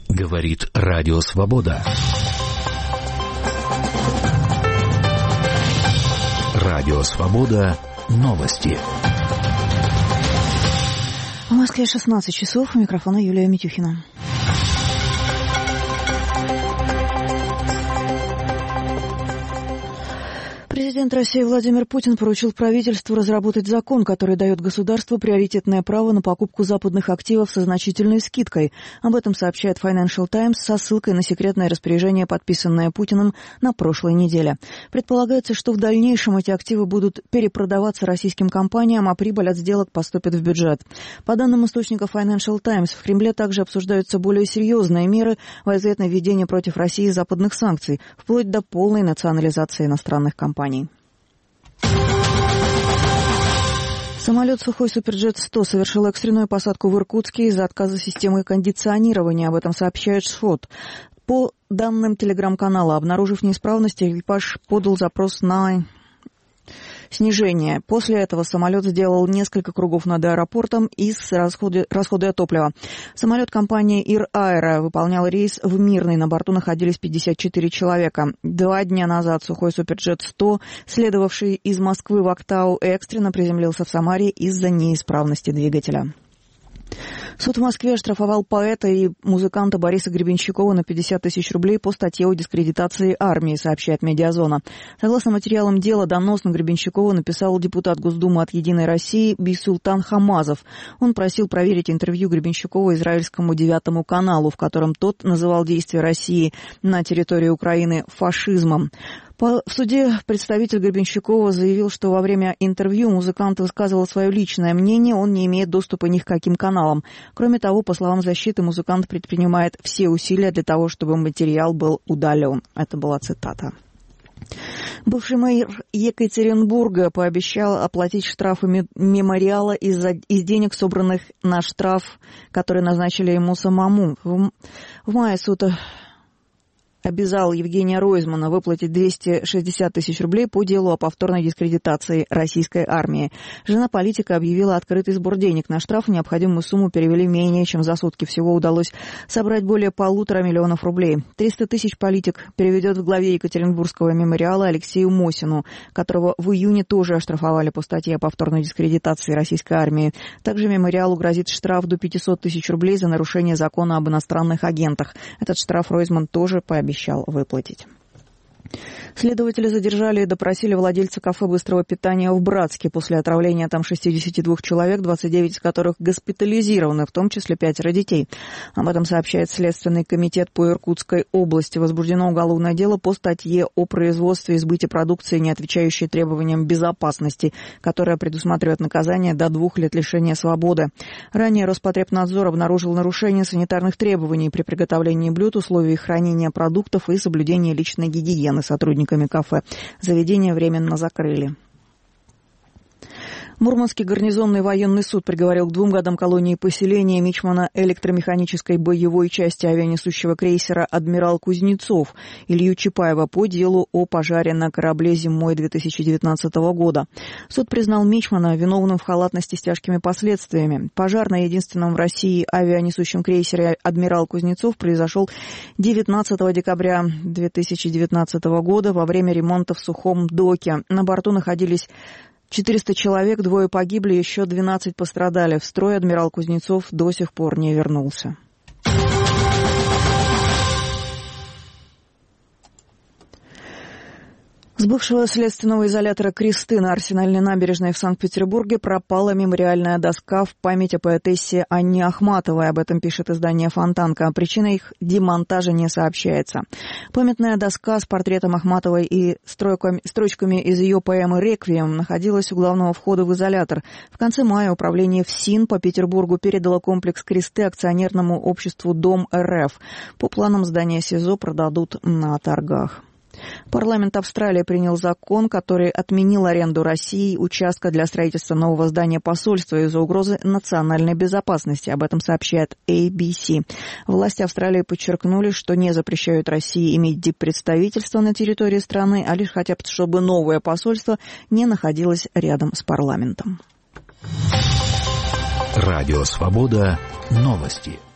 Говорит Радио Свобода. Радио Свобода. Новости. В Москве 16 часов. У микрофона Юлия Митюхина. Президент России Владимир Путин поручил правительству разработать закон, который дает государству приоритетное право на покупку западных активов со значительной скидкой. Об этом сообщает Financial Times со ссылкой на секретное распоряжение, подписанное Путиным на прошлой неделе. Предполагается, что в дальнейшем эти активы будут перепродаваться российским компаниям, а прибыль от сделок поступит в бюджет. По данным источника Financial Times, в Кремле также обсуждаются более серьезные меры в ответ на введение против России западных санкций, вплоть до полной национализации иностранных компаний. Самолет «Сухой Суперджет-100» совершил экстренную посадку в Иркутске из-за отказа системы кондиционирования. Об этом сообщает ШОТ. По данным телеграм-канала, обнаружив неисправности, экипаж подал запрос на снижение. После этого самолет сделал несколько кругов над аэропортом из-за расхода топлива. Самолет компании Ир Аэро выполнял рейс в Мирный. На борту находились 54 человека. 2 дня назад «Сухой Суперджет-100», следовавший из Москвы в Актау, экстренно приземлился в Самаре из-за неисправности двигателя. Суд в Москве оштрафовал поэта и музыканта Бориса Гребенщикова на 50 тысяч рублей по статье о дискредитации армии, сообщает «Медиазона». Согласно материалам дела, донос на Гребенщикова написал депутат Госдумы от «Единой России» Бейсултан Хамазов. Он просил проверить интервью Гребенщикова израильскому 9 каналу, в котором тот называл действия России на территории Украины фашизмом. В суде представитель Гребенщикова заявил, что во время интервью музыкант высказывал свое личное мнение, он не имеет доступа ни к каким каналам. Кроме того, по словам защиты, музыкант предпринимает все усилия для того, чтобы материал был удален. Это была цитата. Бывший мэр Екатеринбурга пообещал оплатить штрафы мемориала из денег, собранных на штраф, который назначили ему самому. В мае суд обязал Евгения Ройзмана выплатить 260 тысяч рублей по делу о повторной дискредитации российской армии. Жена политика объявила открытый сбор денег на штраф. Необходимую сумму перевели менее чем за сутки. Всего удалось собрать более 1,5 миллиона рублей. 300 тысяч политик переведет в главе Екатеринбургского мемориала Алексею Мосину, которого в июне тоже оштрафовали по статье о повторной дискредитации российской армии. Также мемориалу грозит штраф до 500 тысяч рублей за нарушение закона об иностранных агентах. Этот штраф Ройзман тоже пообещал выплатить. Следователи задержали и допросили владельца кафе быстрого питания в Братске. После отравления там 62 человек, 29 из которых госпитализированы, в том числе 5 детей. Об этом сообщает Следственный комитет по Иркутской области. Возбуждено уголовное дело по статье о производстве и сбыте продукции, не отвечающей требованиям безопасности, которая предусматривает наказание до 2 лет лишения свободы. Ранее Роспотребнадзор обнаружил нарушение санитарных требований при приготовлении блюд, условий хранения продуктов и соблюдения личной гигиены сотрудниками кафе. Заведение временно закрыли. Мурманский гарнизонный военный суд приговорил к 2 годам колонии поселения мичмана электромеханической боевой части авианесущего крейсера «Адмирал Кузнецов» Илью Чапаева по делу о пожаре на корабле зимой 2019 года. Суд признал мичмана виновным в халатности с тяжкими последствиями. Пожар на единственном в России авианесущем крейсере «Адмирал Кузнецов» произошел 19 декабря 2019 года во время ремонта в сухом доке. На борту находились 400 человек, 2 погибли, еще 12 пострадали. В строй «Адмирал Кузнецов» до сих пор не вернулся. С бывшего следственного изолятора «Кресты» на Арсенальной набережной в Санкт-Петербурге пропала мемориальная доска в память о поэтессе Анне Ахматовой. Об этом пишет издание «Фонтанка». Причина их демонтажа не сообщается. Памятная доска с портретом Ахматовой и строчками из ее поэмы «Реквием» находилась у главного входа в изолятор. В конце мая управление ФСИН по Петербургу передало комплекс «Кресты» акционерному обществу «Дом РФ». По планам здания СИЗО продадут на торгах. Парламент Австралии принял закон, который отменил аренду России участка для строительства нового здания посольства из-за угрозы национальной безопасности. Об этом сообщает ABC. Власти Австралии подчеркнули, что не запрещают России иметь диппредставительство на территории страны, а лишь хотят, чтобы новое посольство не находилось рядом с парламентом. Радио Свобода. Новости.